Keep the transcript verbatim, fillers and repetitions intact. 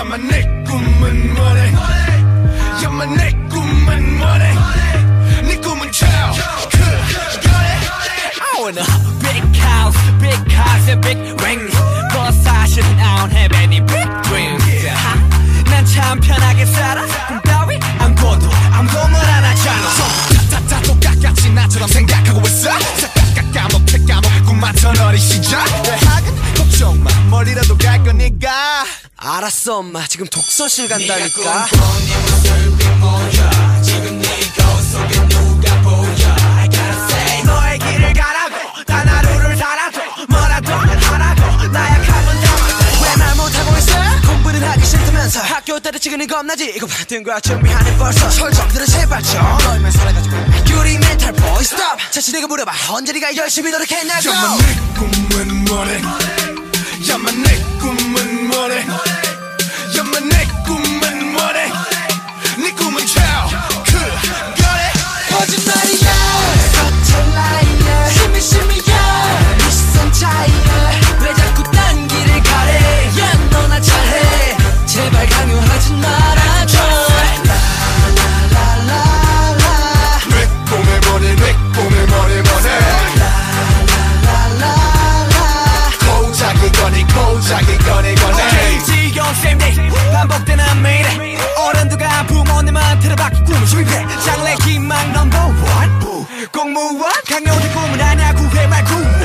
야마 내 꿈은 뭐래 야마 내 꿈은 뭐래 네 꿈은 차 I want a big house, big cars and big rings But 사실은 I don't have any big dreams 난 참 편하게 살아 꿈 따위 안 꿔도 아무도 뭘 안 하잖아 다 똑같이 나처럼 생각하고 있어 싹 까먹게 까먹게 꿈 많던 어린 시절 대학은 걱정 마 멀리라도 갈 거니까 알았어 엄마 지금 독서실 간다니까 네가 꿈꿔 네 모습이 뭐야 지금 네 거울 속에 누가 보여 I gotta say 너의 길을 가라고 단 하루를 살아도 뭐라도 하라고 나약함은 담아도 왜 말 못하고 있어 공부는 하기 싫다면서 학교 때려치기는 겁나지 이거 받은 거야 준비하네 벌써 설정들은 제발 좀 너희만 살아가지고 유리 멘탈 보이 스톱 자신에게 물어봐 언제 네가 열심히 노력했냐고 야마 내 꿈은 뭐래 야마 내 꿈은 뭐래 야마 내 꿈은 뭐래 네 꿈은 차 그거래 거짓말이야 서툴 라이어 심이 심이야 네 시선 차이야 왜 자꾸 딴 길을 가래 야 너나 잘해 제발 강요하지 말아줘 라라라라라 내 꿈에 뭐래 내 꿈에 뭐래 뭐래 라라라라라 고작이 거니 고작이 거니 거니 오케이 지겨운 쌤들 반복되는 매일 어른들과 부모님한테 바뀐 꿈을 실패 장래 희망 넘버 원 공무원 강요된 꿈은 아냐 구해 말고